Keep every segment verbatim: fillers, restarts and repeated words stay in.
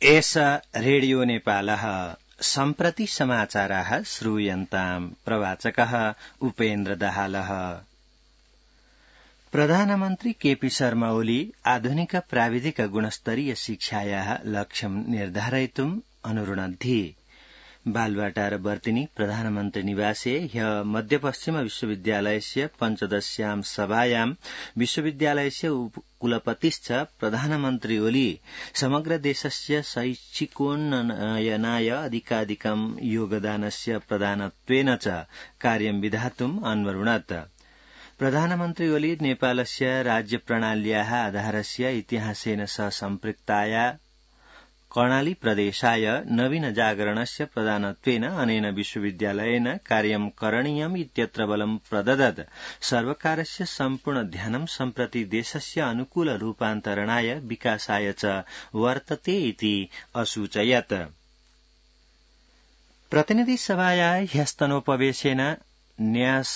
एषा रेडियो नेपालः सम्प्रति समाचाराः श्रूयन्ताम् प्रवाचकः उपेन्द्र दाहालः। प्रधानमन्त्री केपी शर्मा ओली आधुनिक प्राविधिक गुणस्तरीय शिक्षायाः लक्ष्यं निर्धारयितुम् अनुरुणद्धि। बालवाटार वर्तिनी प्रधानमन्त्री निवासे ह्य मध्यपश्चिम विश्वविद्यालयस्य पञ्चदश्यां सभायां विश्वविद्यालयस्य कुलपतिश्च प्रधानमन्त्री ओली समग्र देशस्य शैक्षिकोन्नयनाय अधिकाधिकं योगदानस्य प्रदानत्वेन च कार्यं विधातुम् अन्वरुणत्। प्रधानमन्त्री ओली नेपालस्य राज्यप्रणाल्याः आधारस्य इतिहासेन सह सम्पृक्ताया कर्णाली प्रदेशाय नवीन जागरणस्य प्रदानत्वेन अनेन विश्वविद्यालयेन कार्यं करणीयम् इत्यत्र बलं प्रददत्। सर्वकारस्य सम्पूर्ण ध्यानं सम्प्रति देशस्य अनुकूल रूपान्तरणाय विकासाय च वर्तते इति असूचयत्। प्रतिनिधि सभाया ह्यस्तनोपवेशेन न्यास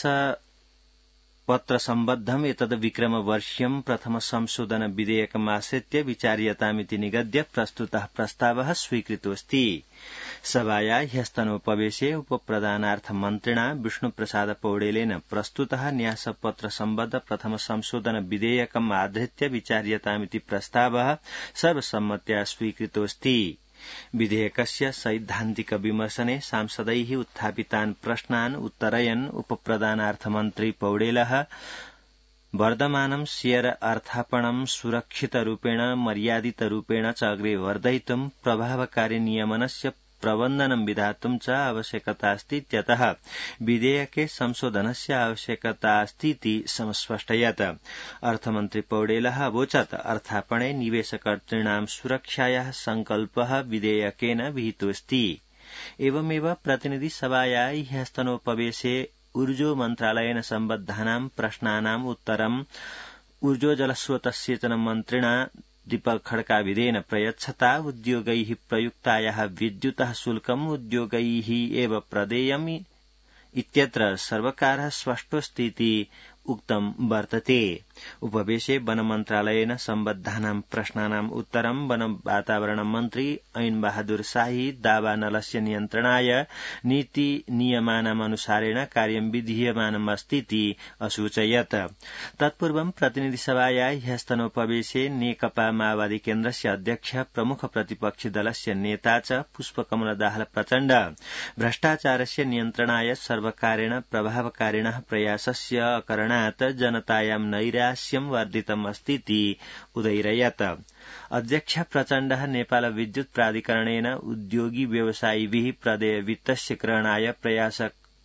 पत्र सम्बद्धम् एतद् विक्रमवर्ष्यं प्रथम संशोधन विधेयकमाश्रित्य विचार्यतामिति निगद्य प्रस्तुतः प्रस्तावः स्वीकृतोऽस्ति। सभाया ह्यस्तनोपवेशे उपप्रधानार्थ मन्त्रिणा विष्णुप्रसाद पौडेलेन प्रस्तुतः न्यासपत्र सम्बद्ध प्रथम संशोधन विधेयकम् आधृत्य विचार्यतामिति प्रस्तावः सर्वसम्मत्या स्वीकृतोऽस्ति। विधेयकस्य सैद्धान्तिक विमर्शने सांसदैः उत्थापितान् प्रश्नान् उत्तरयन् उपप्रधानार्थमन्त्री पौडेलः वर्धमानं शेयर अर्थापणं सुरक्षितरूपेण मर्यादितरूपेण च अग्रे वर्धयितुं प्रभावकारी नियमनस्य प्रबन्धनं विधातुं च आवश्यकतास्ति इत्यतः विधेयके संशोधनस्य आवश्यकतास्तीति समस्पष्टयत्। अर्थमन्त्री पौडेलः अवोचत् अर्थापणे निवेशकर्तॄणां सुरक्षायाः सङ्कल्पः विधेयकेन विहितोऽस्ति। एवमेव प्रतिनिधि सभाया ह्यस्तनोपवेशे ऊर्जो मन्त्रालयेन सम्बद्धानां प्रश्नानाम् उत्तरम् ऊर्जो जलस्रोतसेचन मन्त्रिणा दीपक खड्काविदेन प्रयच्छता उद्योगैः प्रयुक्तायाः विद्युतः शुल्कम् उद्योगैः एव प्रदेयम् इत्यत्र सर्वकारः स्पष्टोऽस्तीति उक्तं वर्तते। उपवेशे वन मन्त्रालयेन सम्बद्धानां प्रश्नानाम् उत्तरं वन वातावरण मन्त्री ऐन बहादुर शाही दावानलस्य नियन्त्रणाय नीति नियमानाम् अनुसारेण कार्यं विधीयमानमस्तीति असूचयत्। तत्पूर्वं प्रतिनिधि सभाया ह्यस्तनोपवेशे नेकपा माओवादी केन्द्रस्य अध्यक्ष प्रमुख प्रतिपक्षी दलस्य नेता च पुष्पकमल दाहाल प्रचण्ड भ्रष्टाचारस्य नियन्त्रणाय सर्वकारेण प्रभावकारिणः प्रयासस्य अकरणात् जनतायां नैराश्यं वर्धितम् अस्तीति उदैरयत्। अध्यक्ष प्रचण्डः नेपाल विद्युत प्राधिकरणेन उद्योगी व्यवसायिभिः प्रदेय वित्तस्य ग्रहणाय प्रयास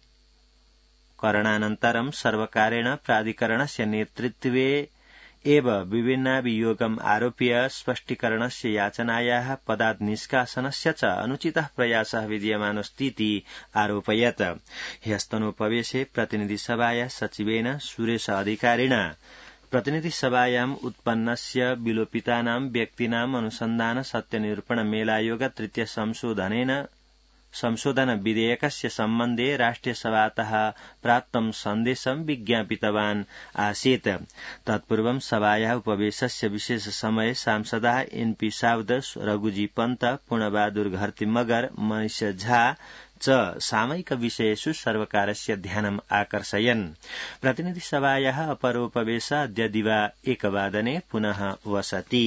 करणानन्तरं सर्वकारेण प्राधिकरणस्य नेतृत्वे एव विभिन्नाभियोगम् आरोप्य स्पष्टीकरणस्य याचनायाः पदात् निष्कासनस्य च अनुचितः प्रयासः विद्यमानोऽस्तीति आरोपयत्। ह्यस्तनोपवेशे प्रतिनिधि सभाया सचिवेन सुरेश अधिकारिणा प्रतिनिधि सभायाम् उत्पन्नस्य विलोपितानां व्यक्तीनाम् अनुसन्धान सत्यनिरूपण मेलायोग तृतीय संशोधनेन संशोधन विधेयकस्य सम्बन्धे राष्ट्रियसभातः प्राप्तं सन्देशं विज्ञापितवान् आसीत्। तत्पूर्वं सभायाः उपवेशस्य विशेष समये सांसदाः एनपी साउद रघुजी पन्त पूर्णबहादुर घरती मगर मनीष झा च सामयिक विषयेषु सर्वकारस्य ध्यानम् आकर्षयन्। प्रतिनिधि सभायाः अपरोपवेश अद्य दिवा एकवादने पुनः वसति।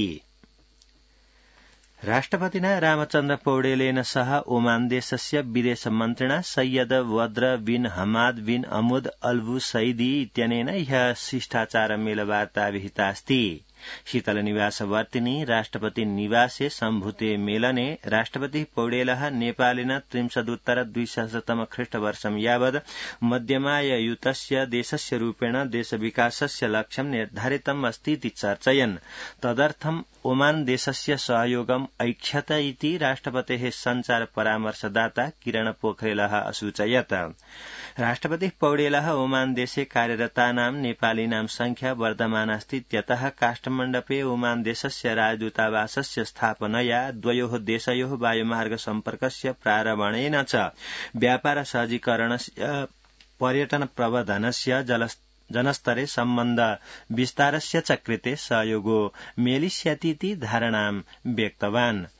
राष्ट्रपतिना रामचन्द्र पौडेलेन सह ओमान देशस्य विदेश मन्त्रिणा सैयद वद्र बिन हमाद बिन अमुद अल्बु सैदी इत्यनेन ह्यः शिष्टाचार मेलवार्ता विहिता अस्ति। शीतल निवास वर्तिनी राष्ट्रपति निवासे सम्भूते मेलने राष्ट्रपति पौडेलः नेपालेन त्रिंशदुत्तर द्विसहस्रतम ख्रीष्टवर्षं यावत् मध्यमाययुतस्य देशस्य रूपेण देशविकासस्य लक्ष्यं निर्धारितम् अस्तीति चर्चयन् तदर्थम् ओमान देशस्य सहयोगम् ऐक्षत इति राष्ट्रपतेः सञ्चार परामर्शदाता किरण पोखरेलः असूचयत्। राष्ट्रपति पौडेलः ओमान देशे कार्यरतानां नेपालीनां संख्या वर्धमानास्ति इत्यतः काष्ठमण्डपे ओमान देशस्य राजदूतावासस्य स्थापनया द्वयोः देशयोः वायुमार्ग सम्पर्कस्य प्रारम्भेन च व्यापार सहजीकरणस्य पर्यटन प्रवर्धनस्य जल जनस्तरे सम्बन्ध विस्तारस्य च कृते सहयोगो मेलिष्यतीति धारणां व्यक्तवान्।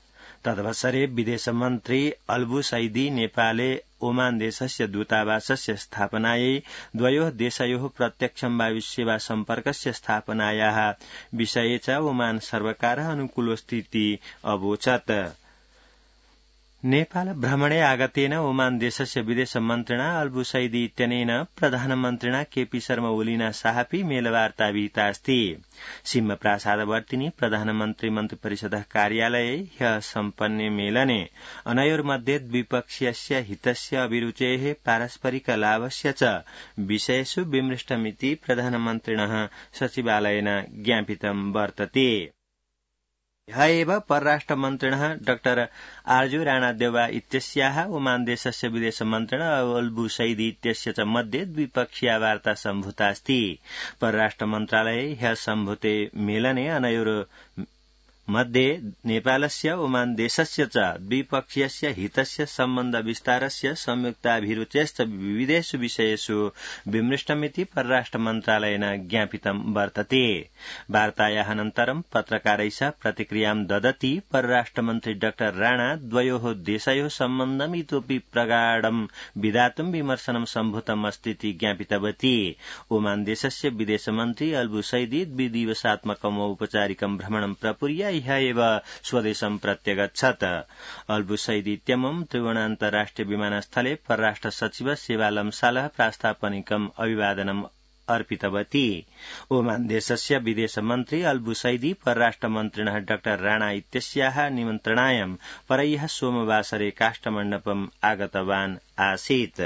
तदवसरे विदेश मन्त्री अल्बु सैदी नेपाले ओमान देशस्य दूतावासस्य स्थापनायै द्वयोः देशयोः प्रत्यक्षं वायुसेवा सम्पर्कस्य स्थापनायाः विषये च ओमान सर्वकारः अनुकूलोस्तीति अवोचत्। नेपाल भ्रमणे आगतेन ओमान देशस्य विदेश मन्त्रिणा अल्बु सैदी इत्यनेन प्रधानमन्त्रिणा केपी शर्मा ओलीना साहापि मेलवार्ता विहिता अस्ति। सिंह प्रासादवर्तिनी प्रधानमन्त्री मन्त्रिपरिषदः कार्यालये ह्यः सम्पन्ने मेलने अनयोर्मध्ये द्विपक्षीयस्य हितस्य अभिरुचेः पारस्परिक लाभस्य च विषयेषु विमृष्टमिति प्रधानमन्त्रिणः सचिवालयेन ज्ञापितं वर्तते। ह्यः एव परराष्ट्रमन्त्रिणः डाक्टर आर्जु राणादेवा इत्यस्याः ओमान देशस्य विदेश मन्त्रिणा अल्बु सैदी इत्यस्य च मध्ये द्विपक्षीया वार्ता सम्भूता अस्ति। परराष्ट्र मन्त्रालये ह्यः सम्भूते मेलने अनयोः मध्ये नेपालस्य ओमान देशस्य च द्विपक्षीयस्य हितस्य सम्बन्ध विस्तारस्य संयुक्ताभिरुचेश्च विविधेषु विषयेषु विमृष्टमिति परराष्ट्र मन्त्रालयेन ज्ञापितं वर्तते। वार्तायाः अनन्तरं पत्रकारैः सह प्रतिक्रियां ददति परराष्ट्रमन्त्री डाक्टर राणा द्वयोः देशयोः सम्बन्धम् इतोपि प्रगाढं विधातुं विमर्शनं सम्भूतम् अस्तीति ज्ञापितवती। ओमान देशस्य विदेशमन्त्री अल्बु सैदी द्विदिवसात्मकम् औपचारिकं भ्रमणं प्रपूर्य ह्यः एव स्वदेशं प्रत्यगच्छत्। अल्बु सैदी इत्यमुं त्रिभुवन अन्तर्राष्ट्रिय विमानस्थले परराष्ट्र सचिव सेवा लम्सालः प्रास्तापनिकम् अभिवादनम् अर्पितवती। ओमान देशस्य विदेश मन्त्री अल्बु सैदी परराष्ट्र मन्त्रिणः डाक्टर राणा इत्यस्याः निमन्त्रणायां परह्यः सोमवासरे काष्ठमण्डपम् आगतवान् आसीत्।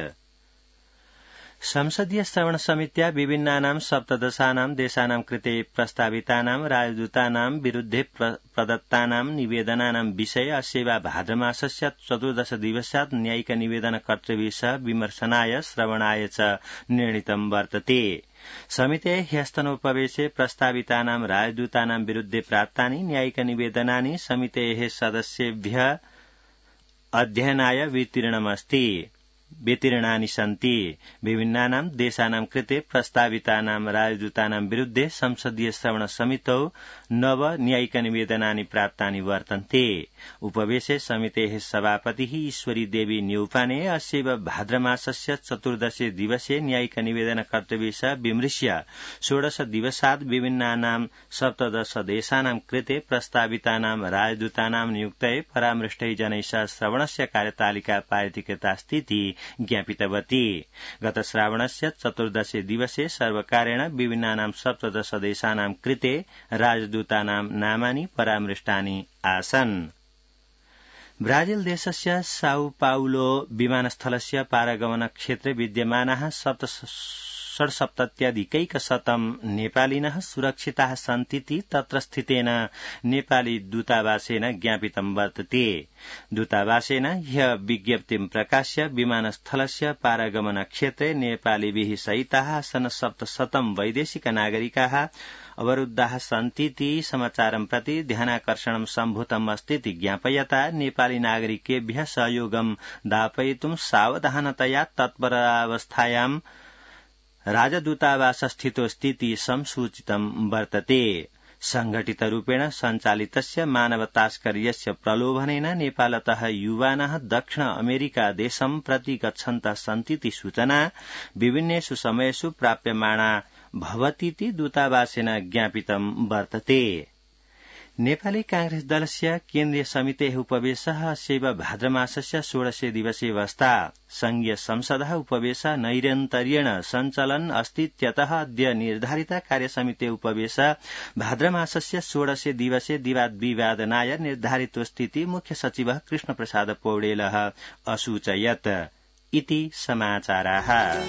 संसदीय श्रवण समित्या विभिन्नानां सप्तदशानां देशानां कृते प्रस्तावितानां राजदूतानां विरुद्धे प्रदत्तानां निवेदनानां विषये अस्यैव भाद्रमासस्य चतुर्दश दिवसात् न्यायिक निवेदन कर्तृभिः विमर्शनाय श्रवणाय च निर्णीतं वर्तते। समितेः ह्यस्तनोपवेशे प्रस्तावितानां राजदूतानां विरुद्धे प्राप्तानि न्यायिक निवेदनानि समितेः सदस्येभ्यः अध्ययनाय वितीर्णमस्ति वितीर्णानि सन्ति। विभिन्नानां देशानां कृते प्रस्तावितानां राजदूतानां विरुद्धे संसदीय श्रवण समितौ नव न्यायिक निवेदनानि प्राप्तानि वर्तन्ते। उपवेशे समितेः सभापतिः ईश्वरी देवी न्यौपाने अस्यैव भाद्रमासस्य चतुर्दशे दिवसे न्यायिक निवेदन कर्तव्यः विमृश्य षोडश दिवसात् विभिन्नानां सप्तदश देशानां कृते प्रस्तावितानां राजदूतानां नियुक्तये परामृष्टैः जनैः सह श्रवणस्य कार्यतालिका पारितीकृतास्तीति ज्ञापितवती। गत श्रावणस्य चतुर्दशे दिवसे सर्वकारेण विभिन्नानां सप्तदश देशानां कृते राजदूतानां नामानि परामृष्टानि आसन्। ब्राजिल देशस्य साउ पाउलो विमानस्थलस्य पारगमन क्षेत्रे विद्यमानाः सप्त षड्सप्तत्यधिकैकशतं नेपालिनः सुरक्षिताः सन्तीति तत्र स्थितेन नेपाली दूतावासेन ज्ञापितं वर्तते। दूतावासेन ह्यः विज्ञप्तिं प्रकाश्य विमानस्थलस्य पारगमन क्षेत्रे नेपालीभिः सहिताः आसन् सप्तशतं वैदेशिक नागरिकाः अवरुद्धाः सन्तीति समाचारं प्रति ध्यानाकर्षणं सम्भूतम् अस्तीति ज्ञापयता नेपाली नागरिकेभ्यः सहयोगं दापयितुं सावधानतया तत्परावस्थायां राजदूतावासस्थितोऽस्तीति संसूचितं वर्तते। संघटितरूपेण सञ्चालितस्य मानवतास्कर्यस्य प्रलोभनेन नेपालतः युवानः दक्षिण अमेरिका देशं प्रति गच्छन्तः सन्तीति सूचना विभिन्नेषु समयेषु प्राप्यमाणा भवतीति दूतावासेन ज्ञापितं वर्तते। नेपाली कांग्रेस दलस्य केन्द्रीय समितेः उपवेशः अस्यैव भाद्रमासस्य षोडशे दिवसे वस्ता। संघीय संसदः उपवेशः नैरन्तर्येण सञ्चलन् अस्तीत्यतः अद्य निर्धारित कार्यसमिते उपवेशः भाद्रमासस्य षोडशे दिवसे दिवाद्विवादनाय निर्धारितोऽस्तीति मुख्य सचिवः कृष्णप्रसाद पौडेलः असूचयत्। इति समाचाराः।